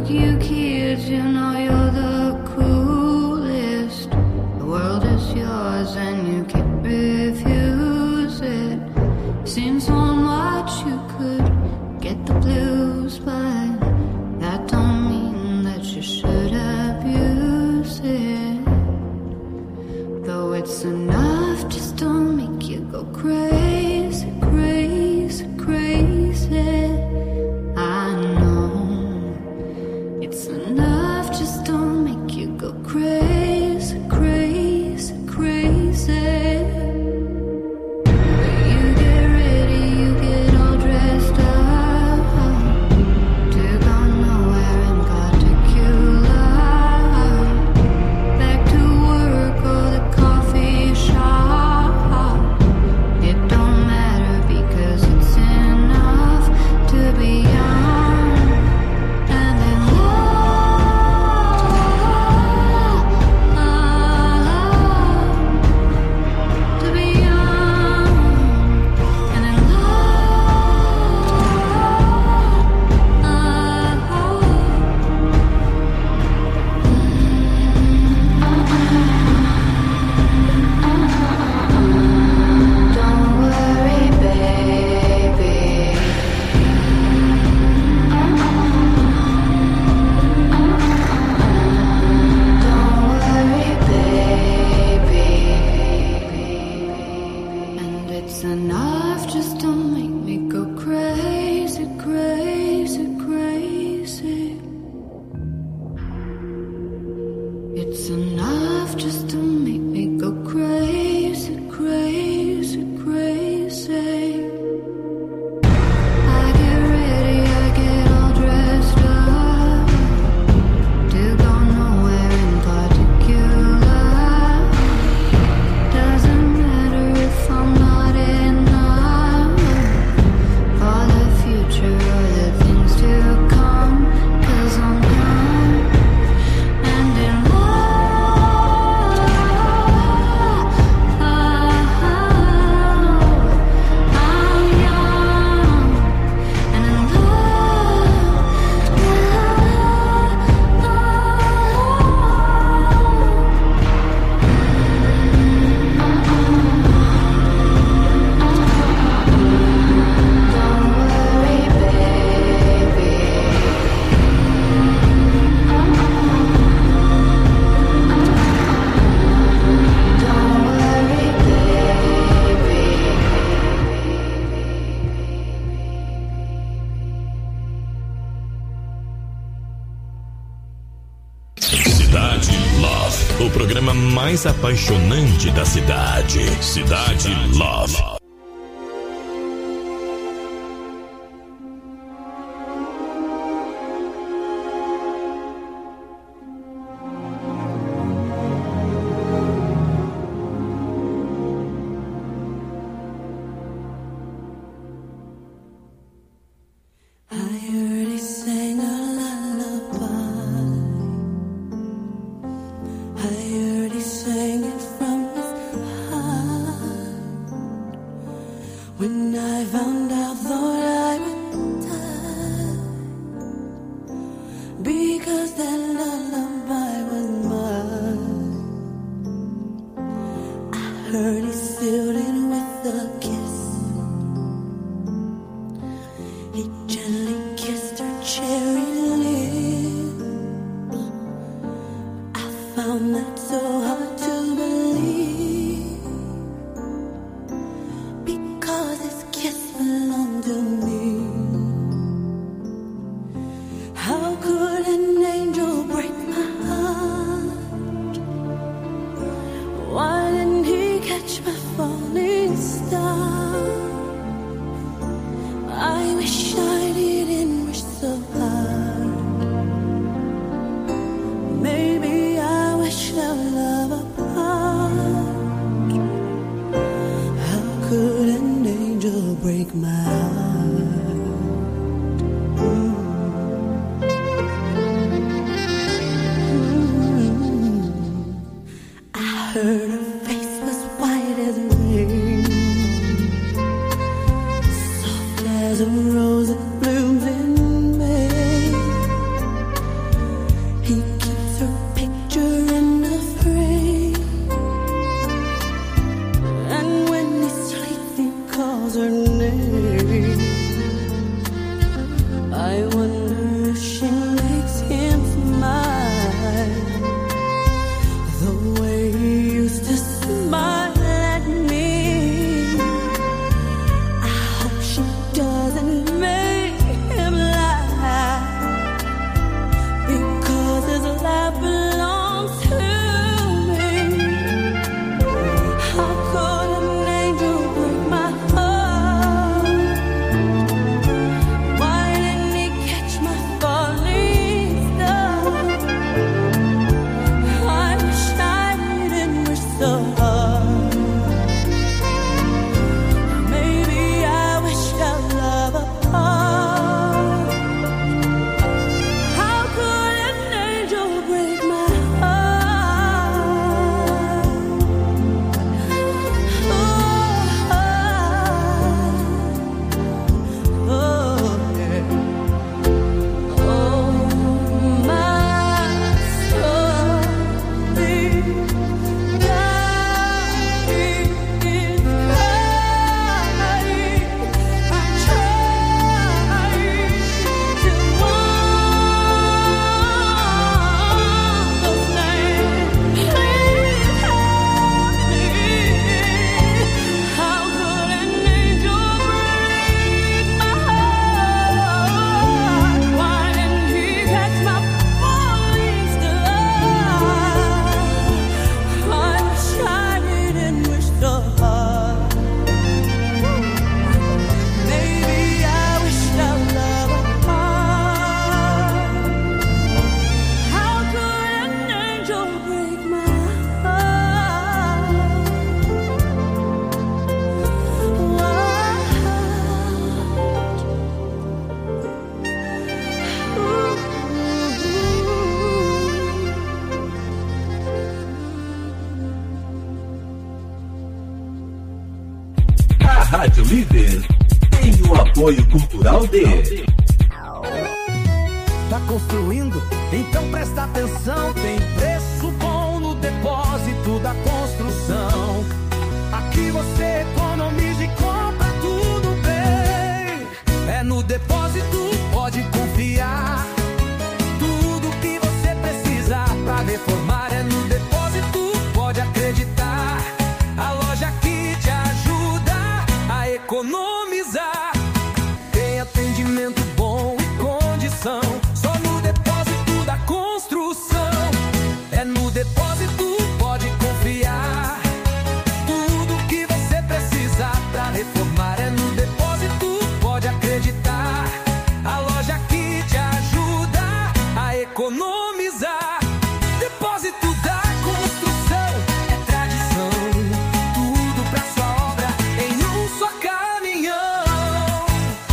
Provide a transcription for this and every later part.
you kids, you know you're the coolest. The world is yours and you can't refuse it. Seems so much you could get the blues, but that don't mean that you should abuse it. Though it's enough, just don't make you go crazy, crazy, crazy. I know it's enough, just don't make you go crazy, crazy, crazy. You get ready, you get all dressed up to go nowhere in particular. Back to work or the coffee shop. It don't matter because it's enough to be young and in love. To be young and in Don't worry, baby. Don't worry, baby. And it's enough, just don't make me go crazy, crazy, crazy. It's enough, just don't make me go crazy, crazy, crazy. I get ready, I get all dressed up to go nowhere in particular. Doesn't matter if I'm not enough for the future or the things to come, 'cause I'm young and in love. I'm young and in Don't worry, baby. Don't worry, baby. Cidade Love, o programa mais apaixonante da cidade. Cidade Love. I heard he sang a lullaby. I heard he sang it from his heart. When I found out, thought I would die, because that lullaby was mine. I heard he sealed it with a kiss. He gently kissed her cherry lips. I found that so hard to believe, because his kiss belonged to me. How could an angel break my heart? Why didn't he catch my falling star? I wish I didn't wish so hard. Maybe I wish that love He keeps her picture in a frame, and when he sleeps he calls her name. I wonder if she makes him smile the way he used to smile at me. I hope she doesn't make him laugh, because his laugh belongs to me. How could an angel break my heart? Why didn't he catch my falling star? I wish I didn't wish so hard. Maybe I wish our love apart. How could an angel break my heart? Oh, yeah. Oh, my soul is dying, is crying. I'm trying to understand. Please help me. How could an angel break my heart? Why didn't he catch my falling star? I wish I didn't wish so hard. Maybe I wish our love apart. How could an angel break my heart? A Rádio Líder tem o apoio cultural de... Tá construindo? Então presta atenção. Tem preço bom no depósito da construção. Aqui você economiza e compra tudo bem. É no depósito, pode confiar. Tudo que você precisa pra reformar é no depósito, pode acreditar. A loja que te ajuda a economizar. Tem atendimento bom e condição. Só no depósito da construção. É no depósito, pode confiar. Tudo que você precisa pra reformar é no depósito, pode acreditar. A loja que te ajuda a economizar. Depósito da construção é tradição. Tudo pra sua obra em um só caminhão.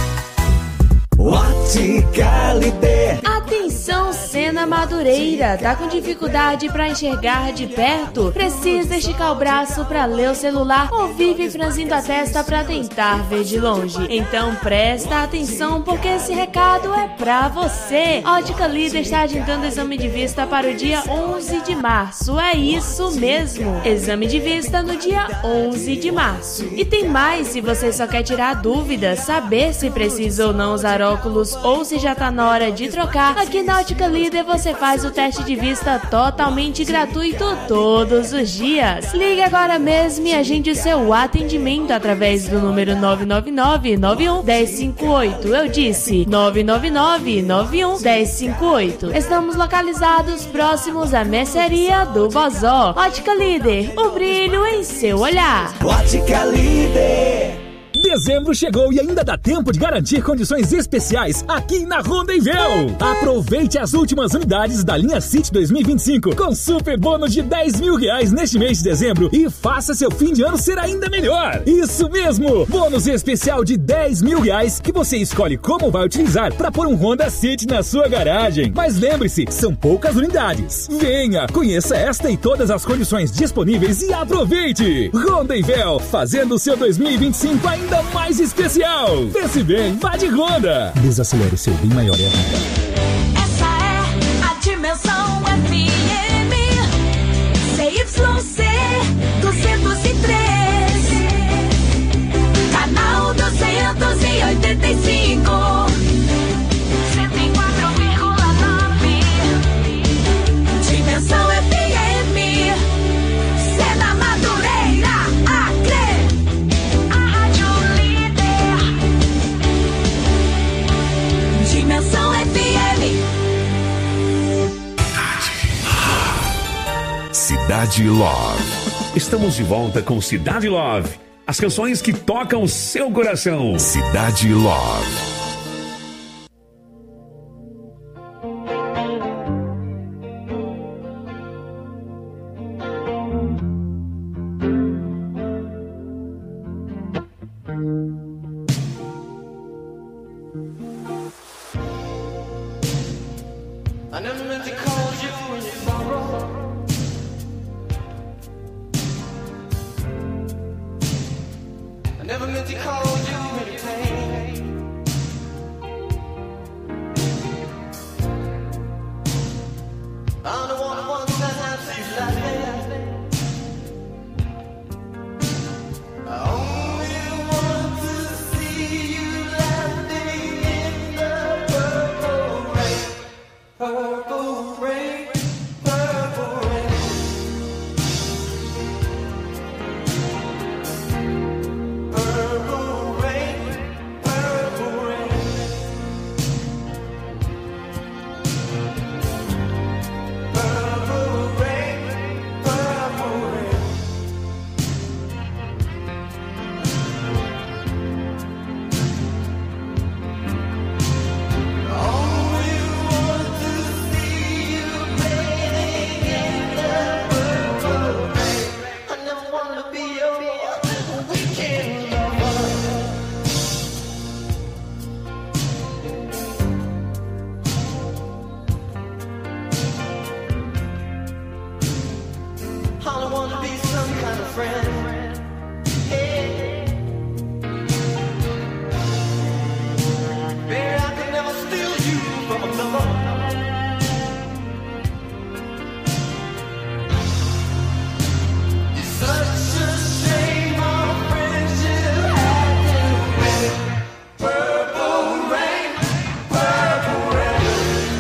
Ótica Líder. Atenção, Sena Madureira, tá com dificuldade pra enxergar de perto? Precisa esticar o braço pra ler o celular ou vive franzindo a testa pra tentar ver de longe? Então presta atenção, porque esse recado é pra você. Ótica Líder está agendando o exame de vista para o dia 11 de março. É isso mesmo, exame de vista no dia 11 de março. E tem mais, se você só quer tirar dúvidas, saber se precisa ou não usar óculos ou se já tá na hora de trocar, aqui na Ótica Líder você faz o teste de vista totalmente gratuito todos os dias. Ligue agora mesmo e agende o seu atendimento através do número 999-91-1058. Eu disse 999-91-1058. Estamos localizados próximos à mercearia do Vozó. Ótica Líder, o brilho em seu olhar. Ótica Líder. Dezembro chegou e ainda dá tempo de garantir condições especiais aqui na Rondenvel. Aproveite as últimas unidades da linha City 2025 com super bônus de R$10.000 neste mês de dezembro e faça seu fim de ano ser ainda melhor. Isso mesmo, bônus especial de R$10.000 que você escolhe como vai utilizar para pôr um Honda City na sua garagem. Mas lembre-se, são poucas unidades. Venha, conheça esta e todas as condições disponíveis e aproveite. Rondenvel, fazendo o seu 2025 ainda mais especial. Pense bem, vá de Honda. Desacelere, seu bem maior é a vida. Essa é a dimensão. Cidade Love. Estamos de volta com Cidade Love. As canções que tocam o seu coração. Cidade Love. I never meant to call you in your sorrow. I never meant to call you in your pain. I'm the one who wants that I see you laughing. I only want to see you laughing in the purple rain. Purple rain, purple rain. Purple rain, purple rain. Purple rain, purple rain. Only want to see you bathing in the purple rain. I never wanted to be your weekend lover. I don't want to be some kind of friend. Hey. Baby, I can never steal you from another. It's such a shame our friendship had to end. Purple rain, purple rain.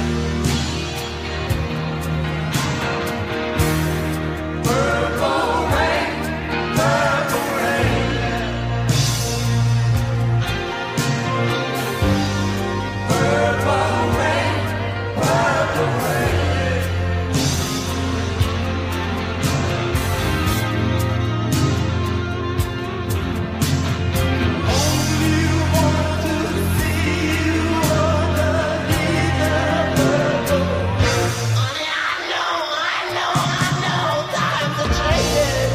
Purple rain, purple rain. Purple rain, purple rain. Only want to see you underneath the purple rain. Honey, I know, times are changing.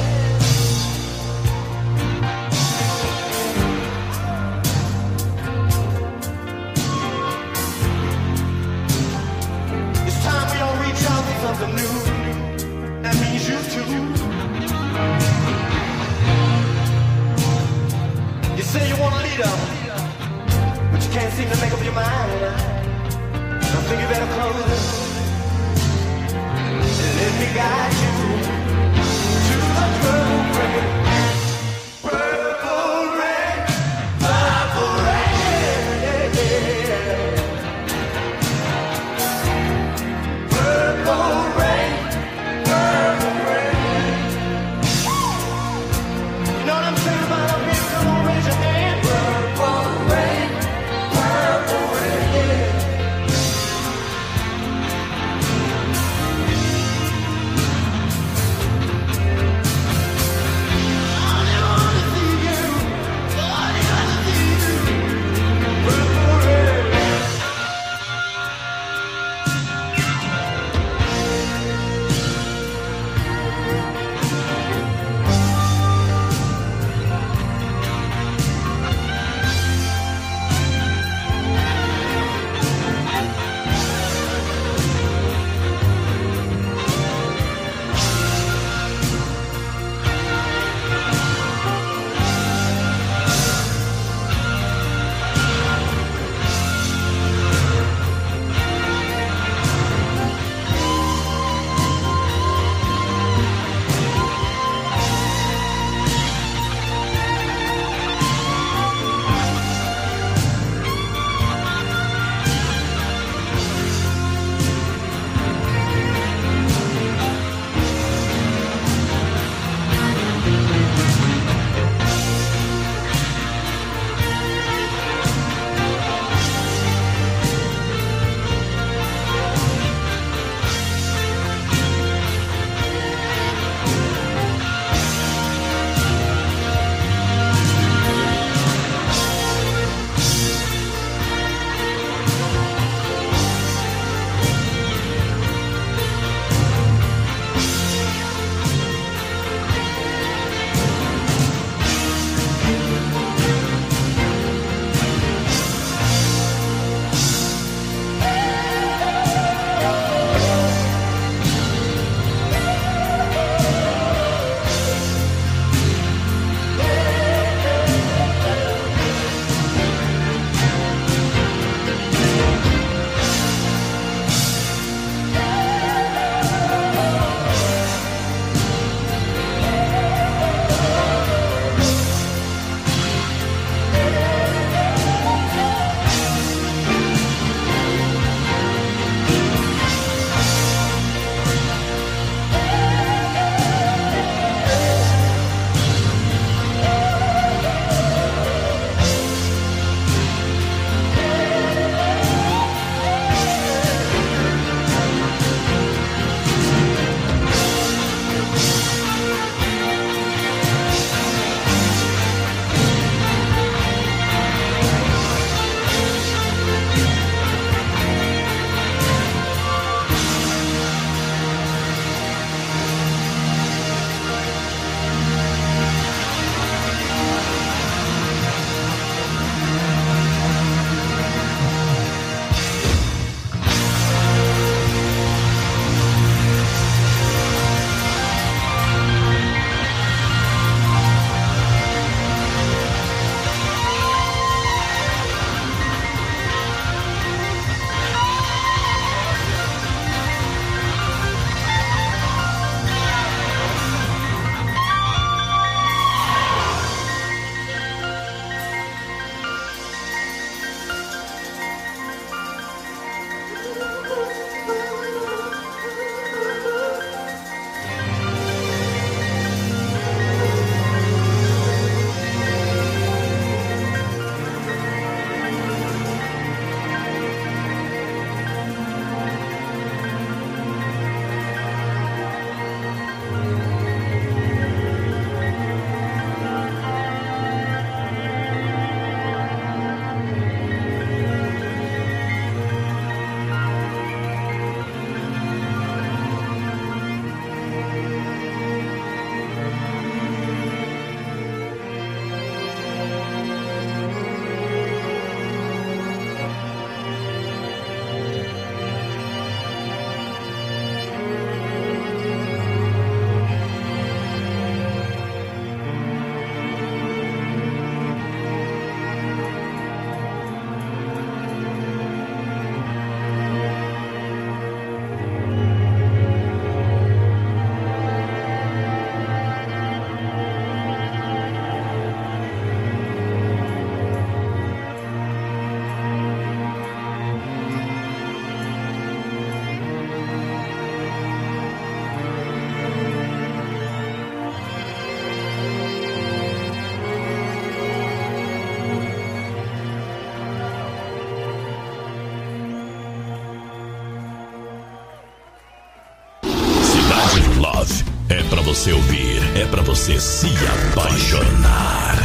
It's time we all reach out for something new. That means you too. You say you want a leader, but you can't seem to make up your mind. I think you better close and let me guide you to the purple rain. Purple rain, purple rain. Purple rain, purple rain. You know what I'm saying about up here? Come on, raise your hand. Purple rain, purple rain. Love. É pra você ouvir, é pra você se apaixonar.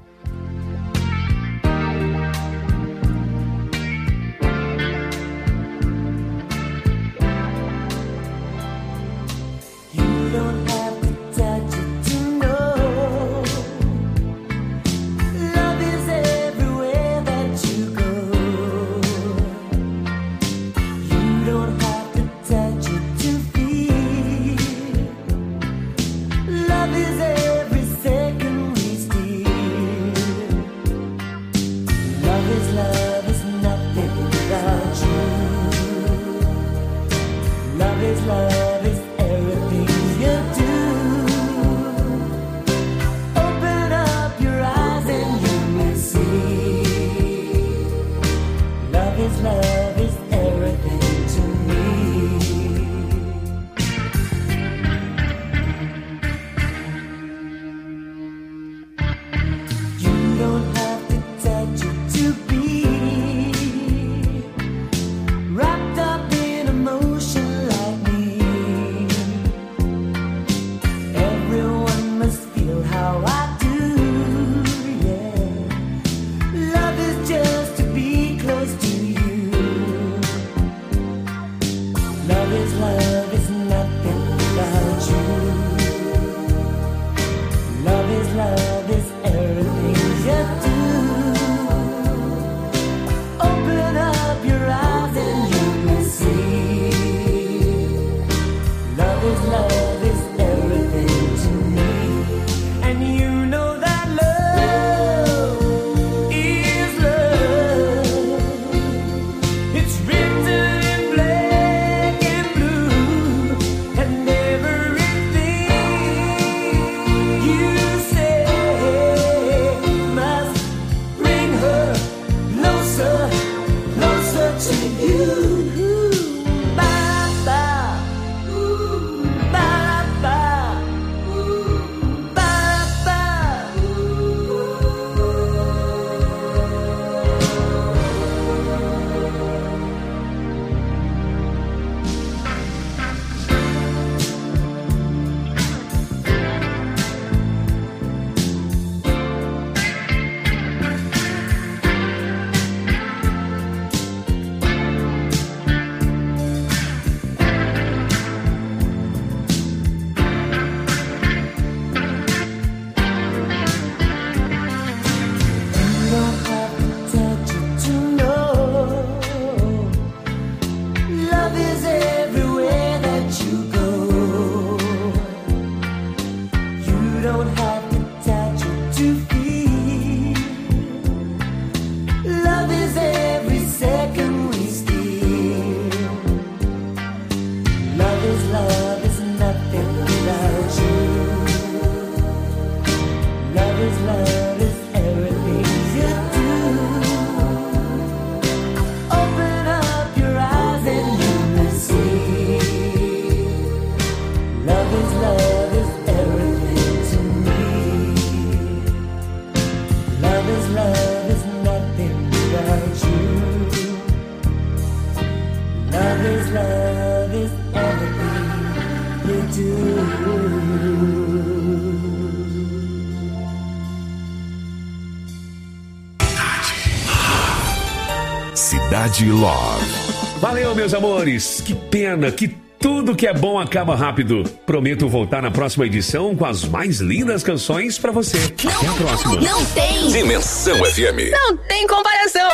Cidade Love. Valeu, meus amores. Que pena que tudo que é bom acaba rápido. Prometo voltar na próxima edição com as mais lindas canções pra você. Até a próxima. Não tem Dimensão FM. Não tem comparação.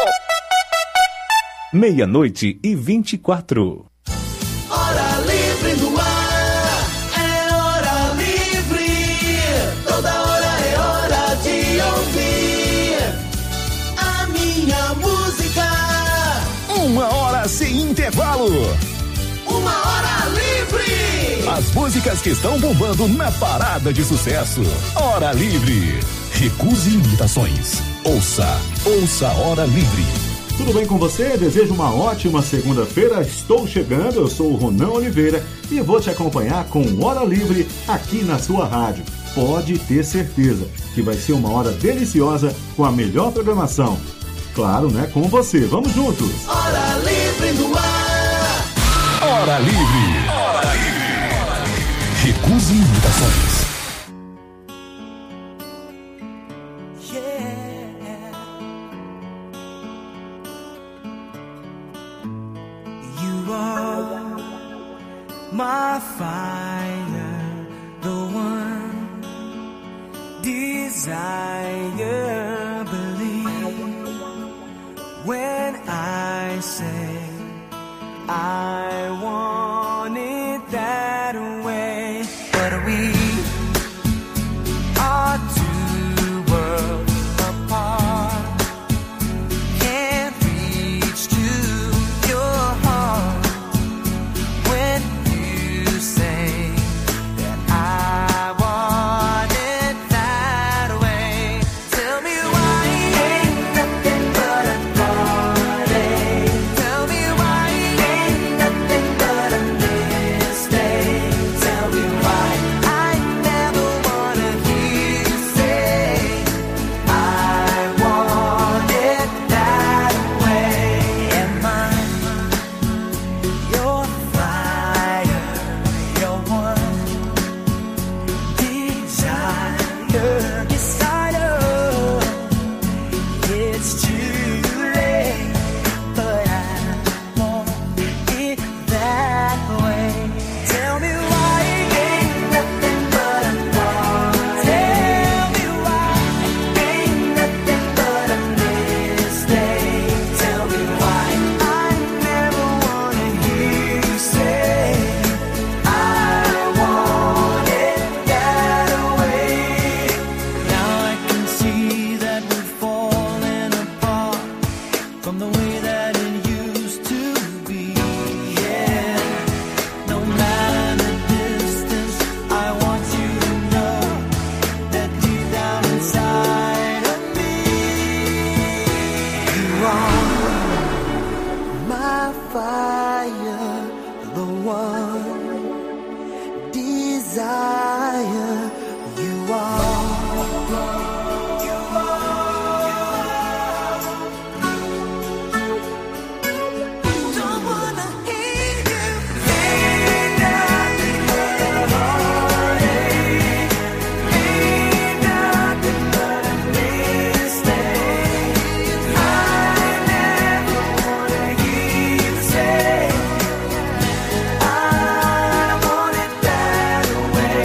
00:24. Hora livre no ar, é hora livre. Toda hora é hora de ouvir a minha música. 1 hora sem intervalo. 1 hora livre. As músicas que estão bombando na parada de sucesso. Hora livre. Recuse imitações. Ouça Hora Livre. Tudo bem com você? Desejo uma ótima segunda-feira. Estou chegando, eu sou o Ronan Oliveira e vou te acompanhar com Hora Livre aqui na sua rádio. Pode ter certeza que vai ser uma hora deliciosa com a melhor programação. Claro, né? Com você. Vamos juntos. Hora Livre no ar. Hora Livre. Hora Livre. Recuse imitações. My fire, the one desire, believe when I say I want it that way. But we are two worlds apart, can't reach to your heart when say that I want it that way. Tell me why ain't nothing but a party. Tell me why ain't nothing but a mistake. Tell me why I never wanna hear you say I want it that way. Am I your fire? Your one desire, desire. It's too late, but I want it that way. Tell me why ain't nothing but a party. Tell me why ain't nothing but a mistake. Tell me why I never wanna hear you say I want it that way. Now I can see that we're falling apart from the way that it used to be. Yeah, no matter the distance, I want you to know that deep down inside of me, you are my fire, the one desire. You are. Don't wanna hear you ain't nothing but a heartache, ain't nothing but a mistake. I never wanna hear you say I want it that way.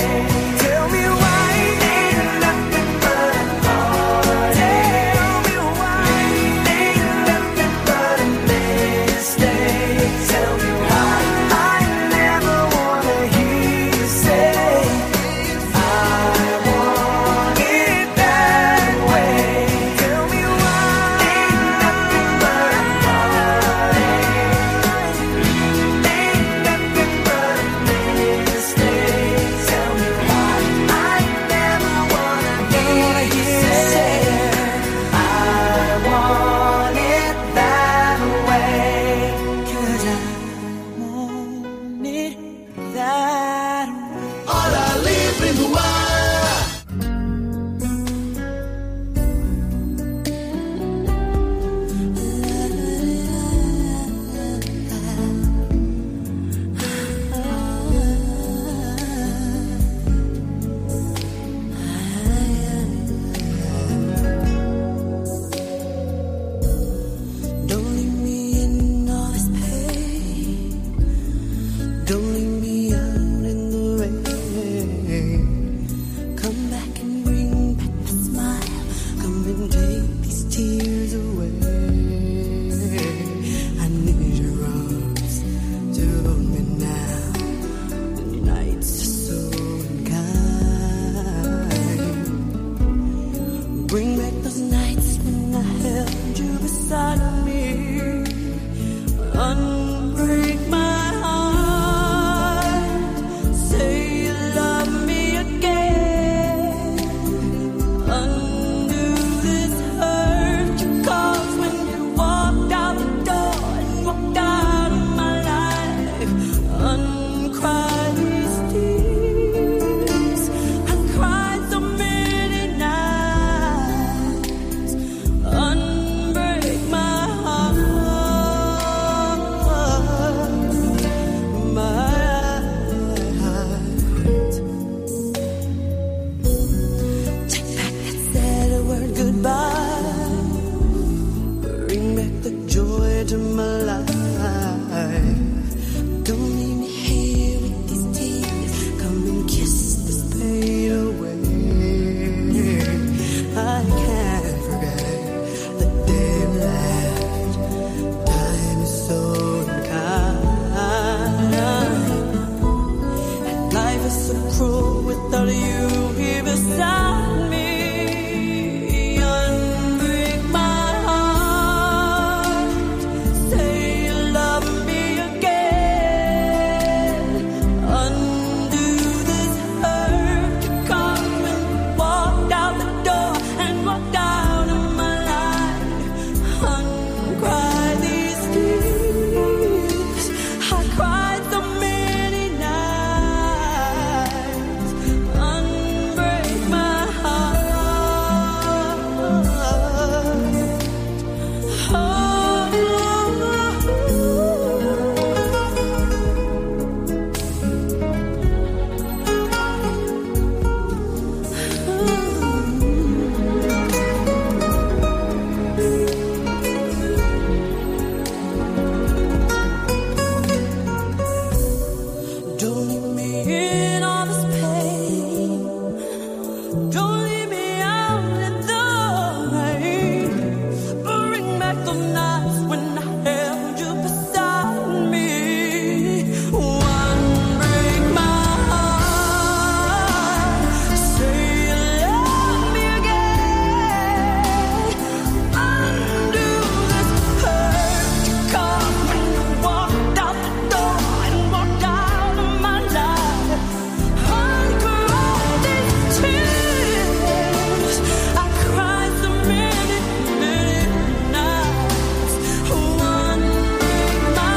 Don't leave me in all this pain. Don't leave me out in the rain. Bring back the nights when I held you beside me. One break my heart. Say you love me again. Undo this hurt you caused when you walked out the door and walked out of my life. Uncry all these tears I cried so many, many nights. One break my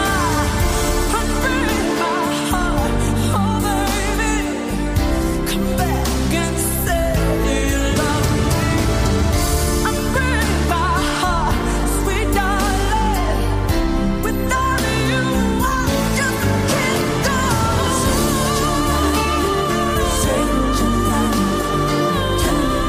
heart. Oh baby, come back and say you love me. Unbreak my heart, sweet darling. Without you, I just can't go. Say you love me. Tell me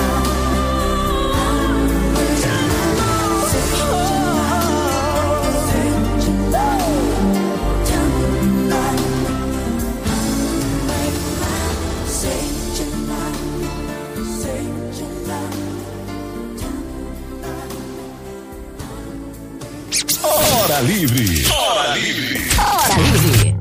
Hora Livre. Hora Livre. Hora Livre.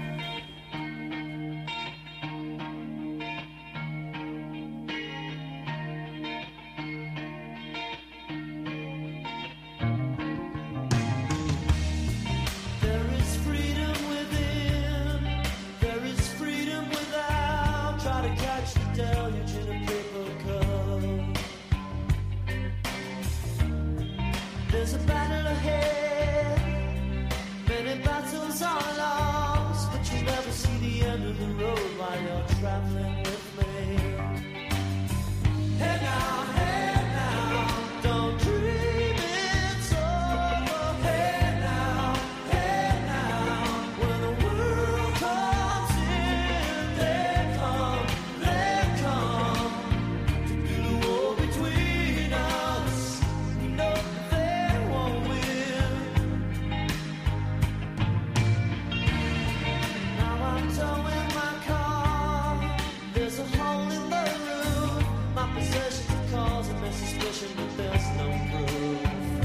There is freedom within, there is freedom without. Try to catch the deluge in a paper cup. There's a battle ahead, many battles are lost, but you never see the end of the road while you're traveling with me. Hey now, don't dream it's over. Hey now, when the world comes in, they come to do the war between us. No, they won't win. Now I'm towing my car. There's a hole in the roof. My possessions are causing me suspicion, but there's no proof.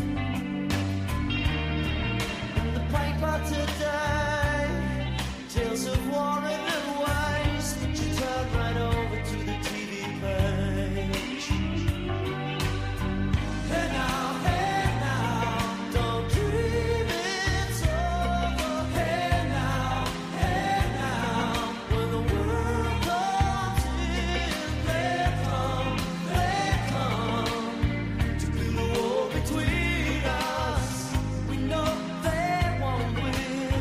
In the paper today, tales of war and waste, but you turn right over to the TV page. Hey now, don't dream it's over. Hey now, when the world comes in, they come to do the war between us. We know they won't win.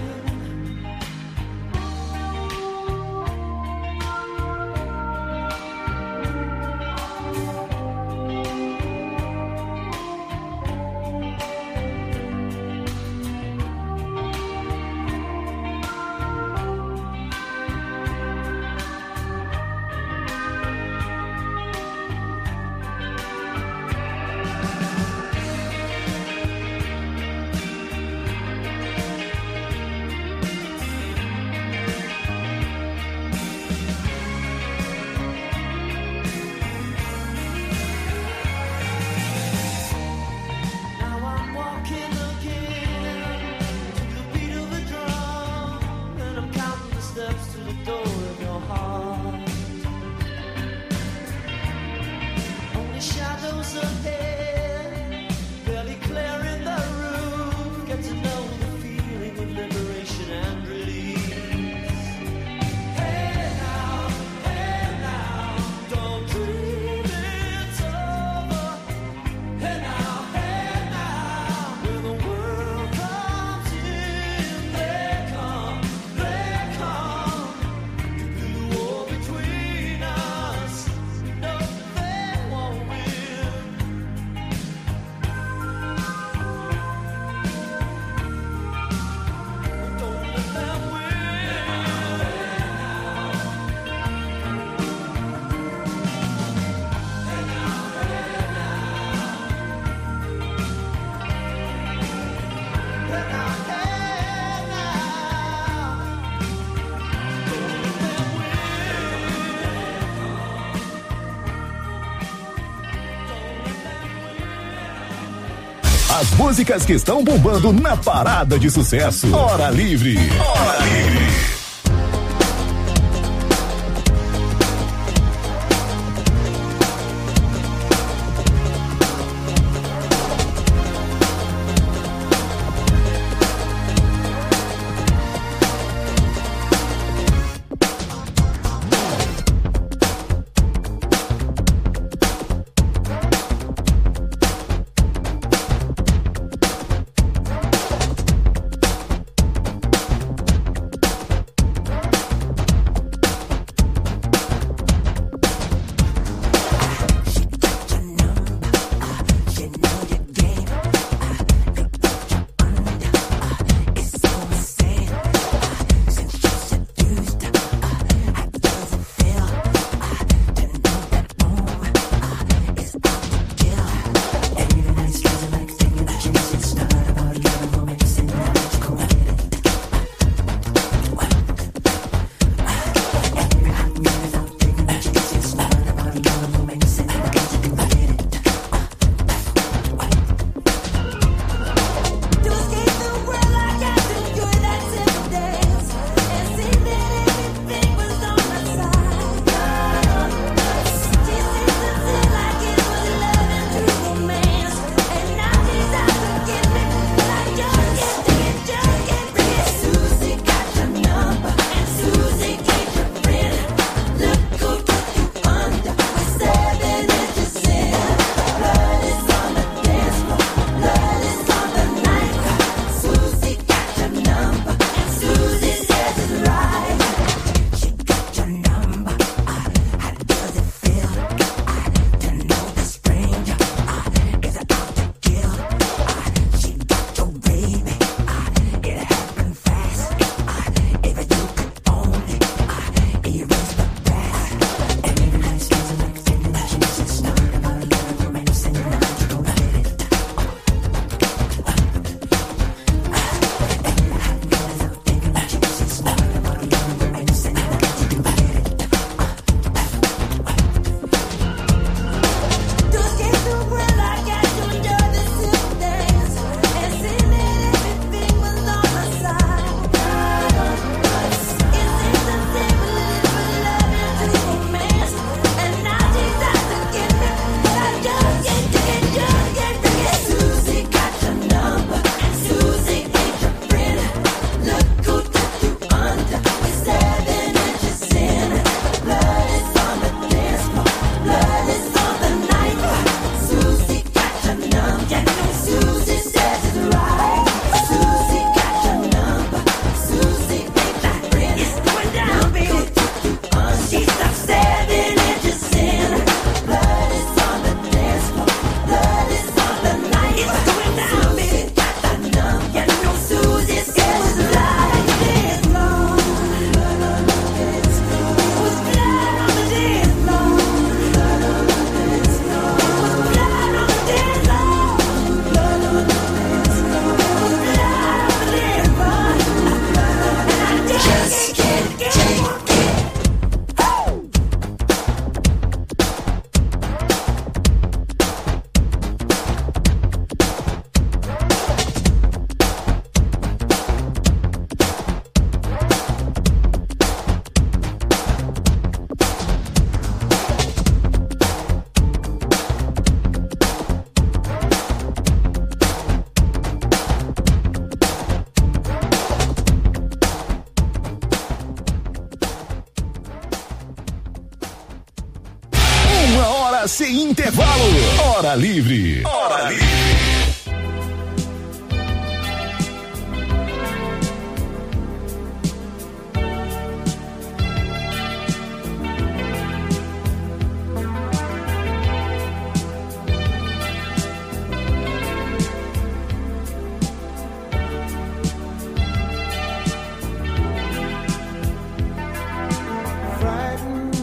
Now I'm walking again to the beat of a drum, and I'm counting the steps to the door of your heart. Only shadows ahead, barely clearing the room. Get to know the feeling of liberation and release. Hey now, don't dream it's over. Hey now, when the world comes in, they come As músicas que estão bombando na parada de sucesso. Hora Livre. Hora Livre. Sem intervalo. Hora Livre. Hora Livre.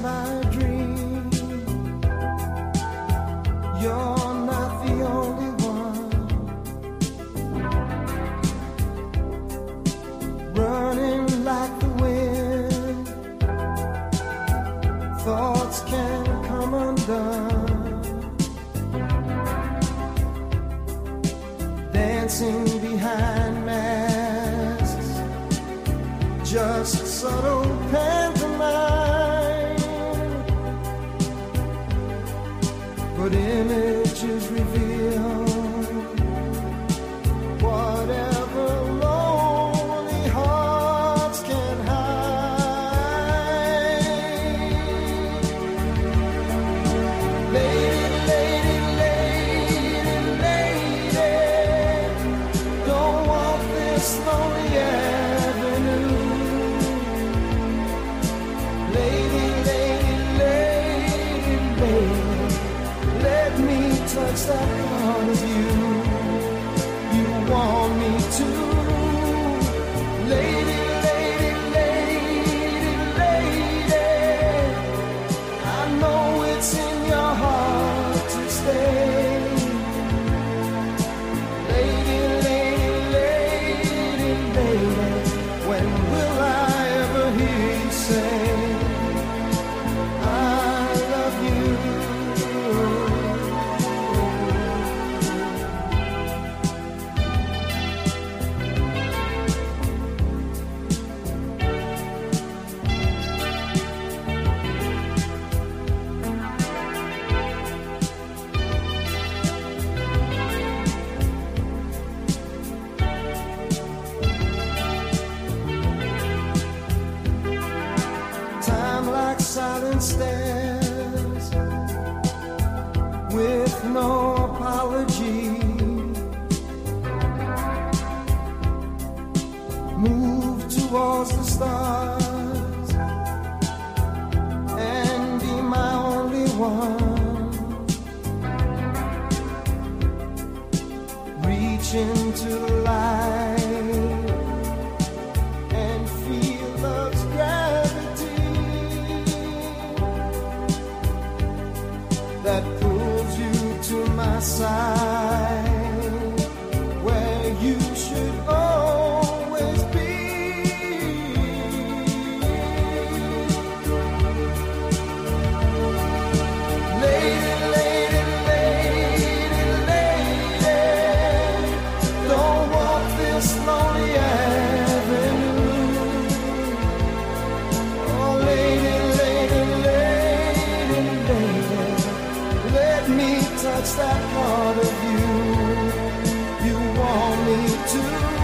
You're not the only one. subtle pantomime, but images reveal whatever lonely hearts can hide. Lady, lady, lady, lady, don't walk this lonely avenue. Lady, lady, lady, lady, let me touch that part of you you want me to. Lady, lady, lady, lady, I know it's in your heart to stay. Lady, lady, lady, lady, when will I ever hear you say I love you? Time like silent stairs with no apology, move towards the stars and be my only one. Reach into the light and feel love's gravity that pulls you to my side, where you should always be. Lady, lady, lady, lady, don't walk this lonely avenue. Oh, lady, lady, lady, lady, let me touch that part of you you want me to.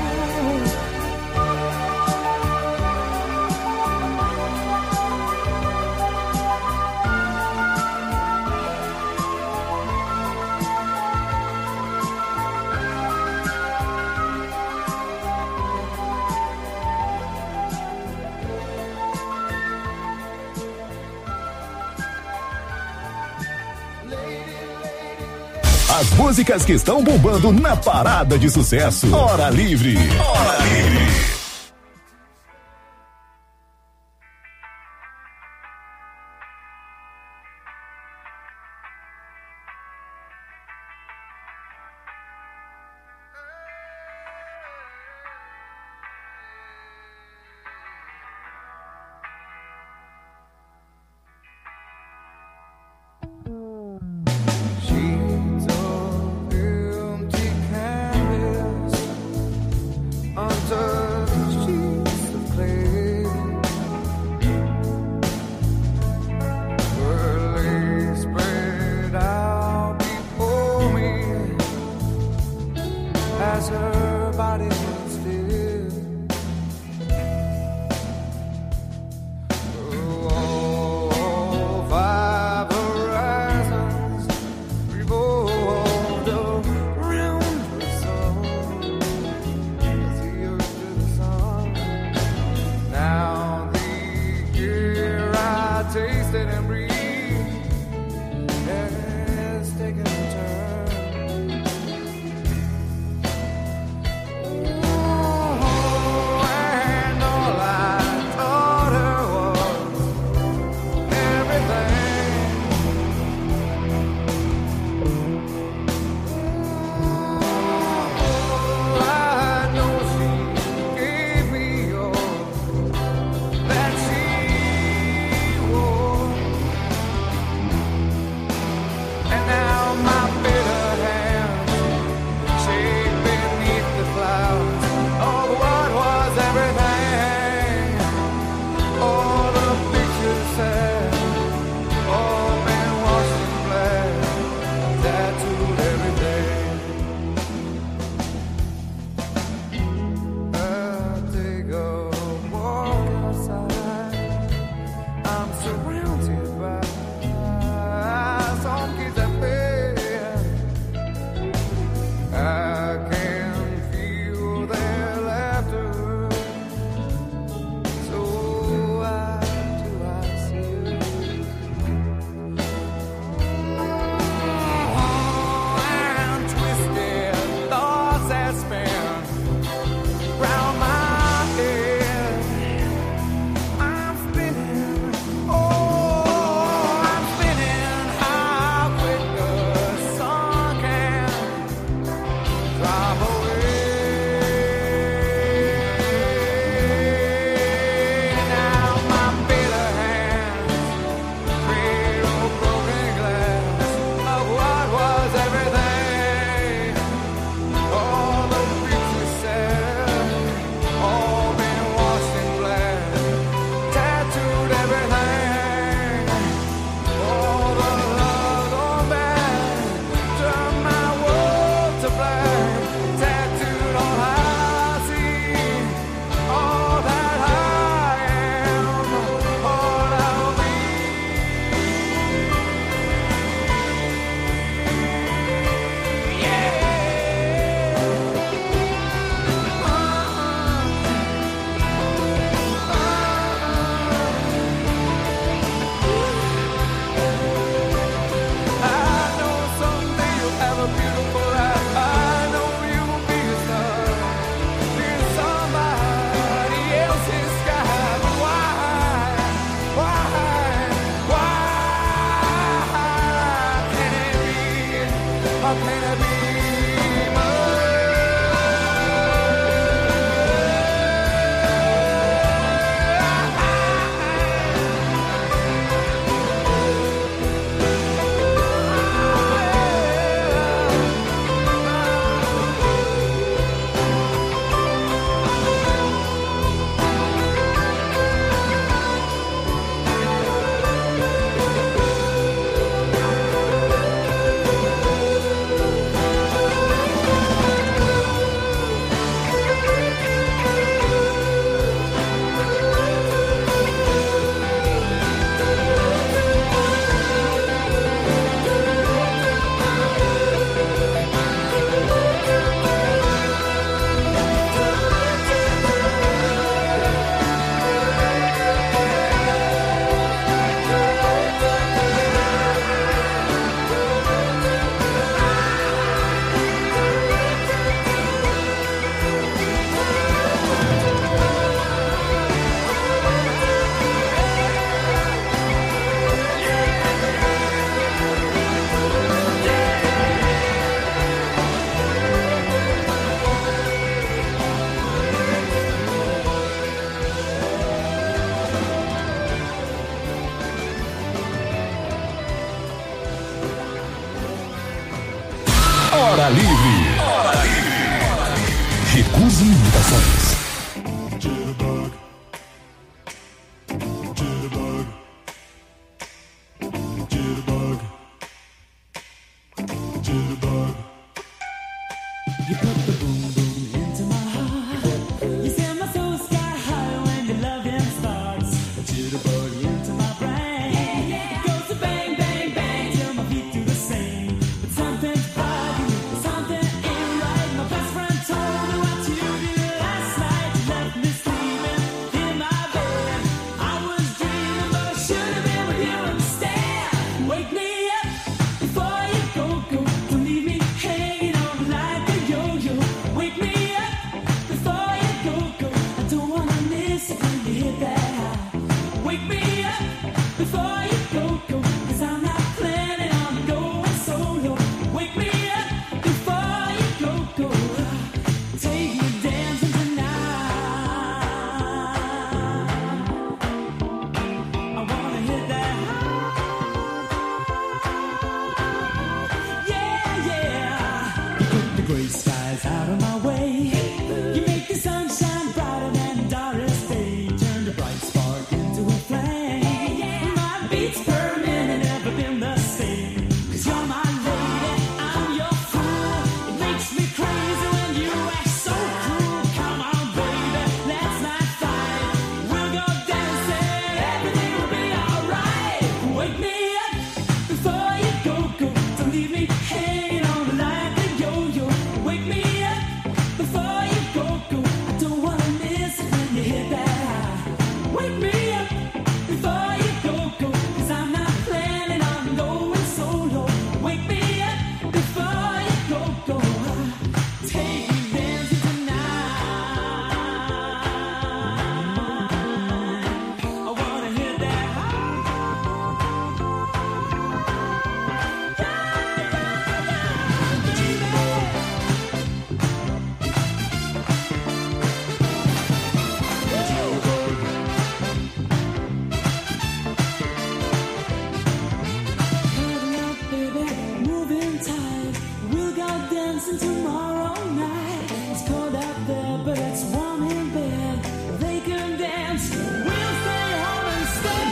As músicas que estão bombando na parada de sucesso. Hora Livre. Hora Livre. She's an empty canvas under Hora Livre. Recuse imitações. You put the boom boom into my heart. You send my soul sky high when your loving starts. A jitterbug into my brain. It goes to bang bang bang till my feet do the same. But something's bugging me, something ain't right. My best friend told me what you did last night. You left me sleeping in my bed. I was dreaming, but I should have been with you instead. Wake me up before you go. Don't leave me hanging on like a yo-yo. Wake me up before you go. I don't wanna miss it when you hit that high. Wake me up before you go. 'Cause I'm not planning on going solo. Wake me up before you go. Take me dancing tonight. I wanna hit that high. Yeah, yeah. You put the gray skies out of my way. You make the sunshine brighter than Doris Day. Turn the bright spark into a flame. My beats per minute never been the same. 'Cause you're my lady, I'm your fool. It makes me crazy when you act so cruel. Come on, baby, let's not fight. We'll go dancing, everything will be alright. Wake me up before you go. Don't leave me hanging on like a yo-yo. Wake me up before you go. I don't wanna miss it when you hit that high. Wake me up before you go. 'Cause I'm not planning on going solo. Wake me up before you go. Take me dancing tonight. I wanna hit that high. Moving tight, we'll go dancing tomorrow night. It's cold out there, but it's warm in bed. They can dance, we'll stay home instead.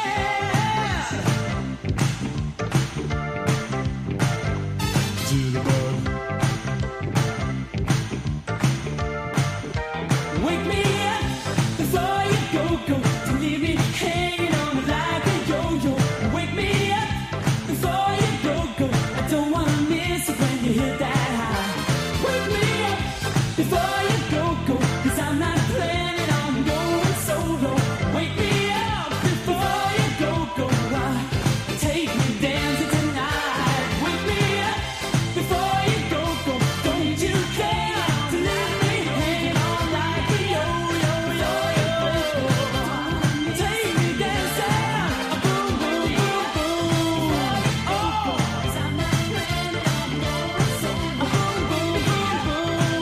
Wake me up before you go. Don't leave me hanging on like a yo-yo. Wake me up before you go. I don't wanna miss it when you hit that high. Wake me up before you go. 'Cause I'm not planning on going solo. Wake me up before you go. Take me dancing tonight. Wake me up before you go. Don't you care to leave me hanging on like a yo-yo. Take me dancing, boom boom boom boom. Oh, 'cause I'm not planning on going solo. Boom boom boom boom.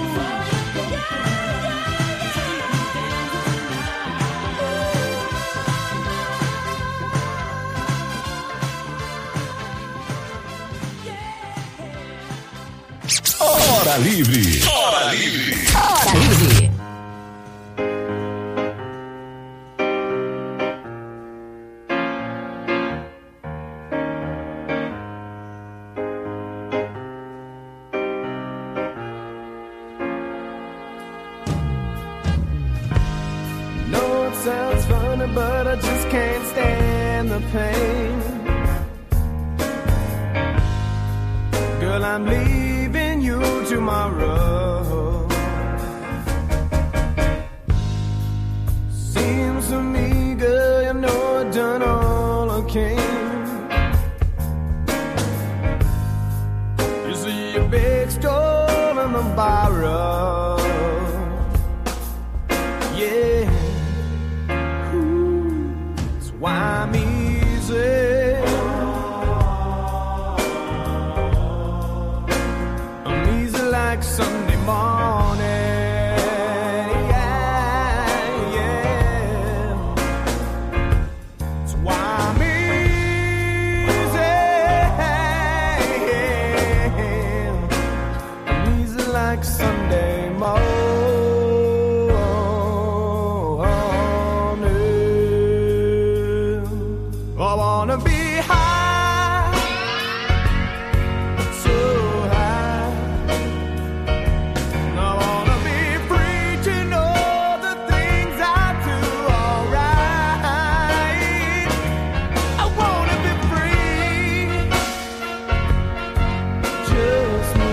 Hora Livre. Hora Livre. No, it sounds funny, but I just can't stand the pain. Girl, I'm leaving you tomorrow. Seems to me, girl, you know I've done all I can. You see a big store in the borrow. Yeah. That's why I'm easy. I'm easy like Sunday morning. Yeah, yeah. That's why I'm easy. I wanna be high, so high. I wanna be free to know the things I do alright. I wanna be free, just me.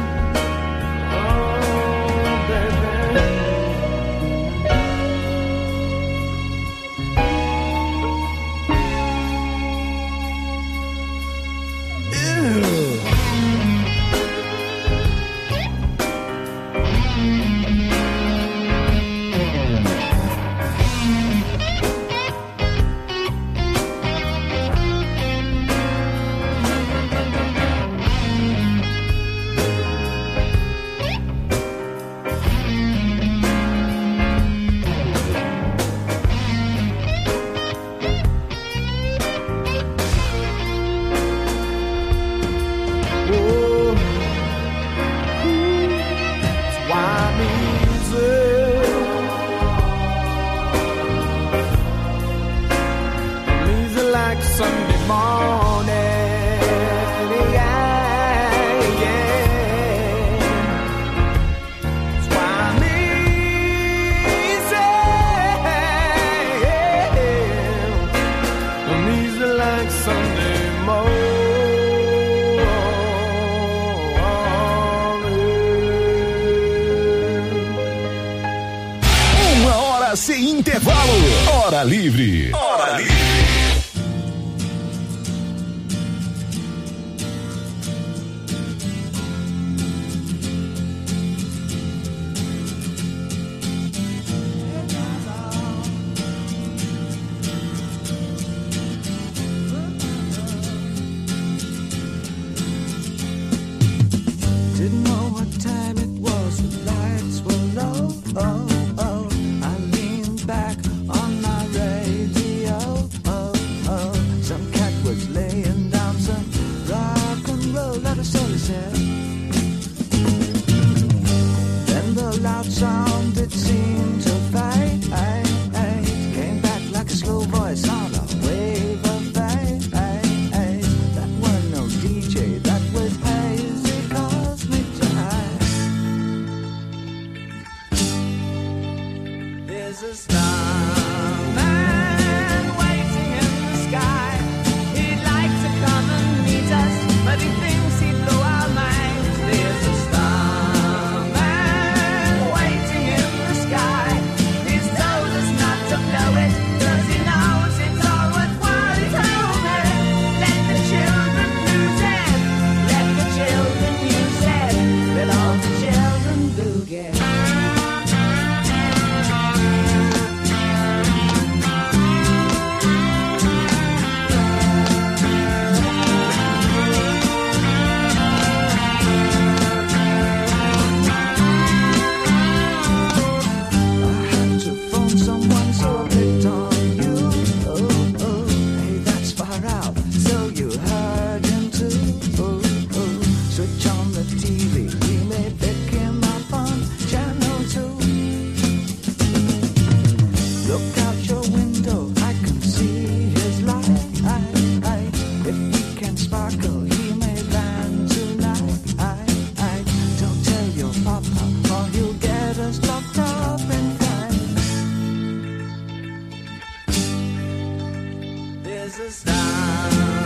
Oh, baby. Sunday morning, yeah, yeah. That's why I'm easy like Sunday morning. Uma hora sem intervalo. Hora livre. Hora livre. Didn't know what time it was, the lights were low. Oh, oh. I leaned back on my radio. Oh, oh. Some cat was laying down some rock and roll, that is all he said. Then the loud sound, it seemed to fade. Came back like a slow voice on a wave of fade. That wasn't no DJ, that was hazy cosmic time. There's a starman waiting in the sky. He'd like to come and meet us, but he thinks he'd blow our minds. There's a starman waiting in the sky. He's told us not to blow it, 'cause he knows it's all worthwhile. He told me, let the children lose it, let the children use it, let all the children boogie. To phone someone, so I picked on you. Oh, oh, hey, that's far out. So you heard him too. Oh, oh, switch on the TV. We may pick him up on channel 2. Look out your window, I can see his light. If we can sparkle, he may land tonight. Don't tell your papa, or he'll get us locked up in time. There's a star